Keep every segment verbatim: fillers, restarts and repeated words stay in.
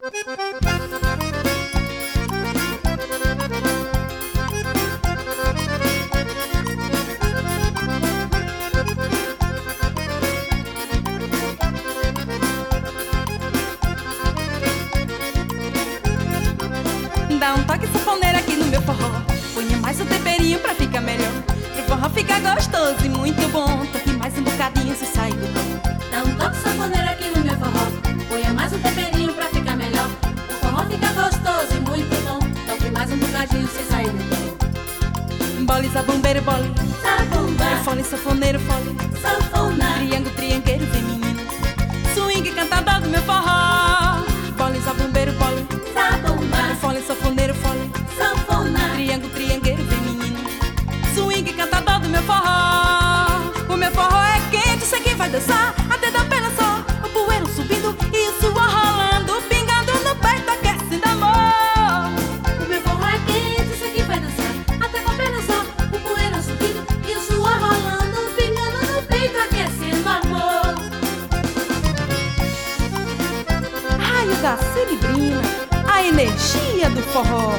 Dá um toque sanfoneiro aqui no meu forró, ponha mais um temperinho pra ficar melhor. Pro forró ficar gostoso e muito bom, toque mais um bocadinho se sair do tom. Dá um toque sanfoneiro aqui no meu forró, ponha mais um temperinho pra ficar melhor. O forró fica gostoso e muito bom, toque mais um bocadinho se sair do tom. Bole, zabumbeiro, bole, Zabumba, fole, sanfoneiro, fole, sanfona, triângulo, triangueiro, vem menino, swing cantador do meu forró. Bole, zabumbeiro, bole, zabumba, fole, sanfoneiro, fole, sanfona, triângulo, triangueiro, vem menino, swing cantador do meu forró. O meu forró é quente, sei que vai dançar até dar pena só, o poeiro subindo e o suor rolando, pingando no peito, aquecendo amor. O meu forró é quente, sei que vai dançar até com a perna só, o poeira subindo e o suor rolando, pingando no peito, aquecendo amor. Raio da cerebrina, a energia do forró.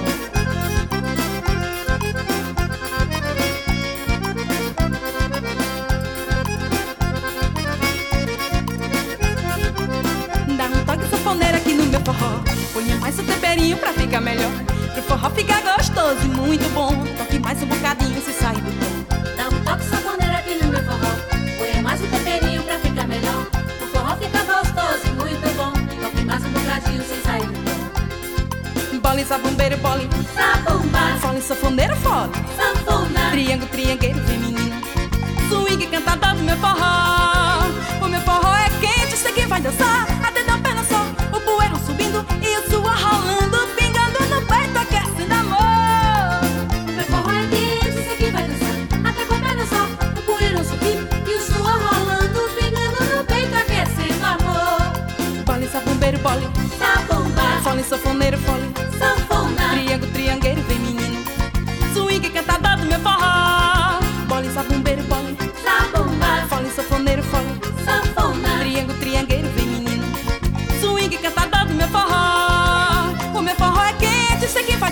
Dá um toque sanfoneiro aqui no meu forró, ponha mais um temperinho pra ficar melhor. Pro forró ficar gostoso e muito bom, toque mais um bocadinho se sair do tom. Dá um toque sanfoneiro aqui no meu forró, põe mais um temperinho pra ficar melhor. O forró fica gostoso e muito bom, toque mais um bocadinho sem sair do tom. Bole, zabumbeiro, bole, Zabumba, fole, sanfoneiro, fole, sanfona, triângulo, triangueiro, vem menino, swing cantador do meu forró. O meu forró é quente, sei que vai dançar até dar pena só, o poeiro subindo e o suor rolando, pingando no peito, aquecendo amor. o meu forró é quente, sei que vai dançar até com a perna só, o poeira subindo e o suor rolando, pingando no peito, aquecendo amor. Bole, zabumbeiro, bole, Zabumba, fole, sanfoneiro, fole, sanfona, triângulo, triangueiro, vem menino, swing cantador do meu forró. Bole, zabumbeiro, bole, zabumba, fole, sanfoneiro, fole, sanfona, triângulo, triangueiro, vem menino, swing cantador do meu forró. O meu forró é quente, sei que vai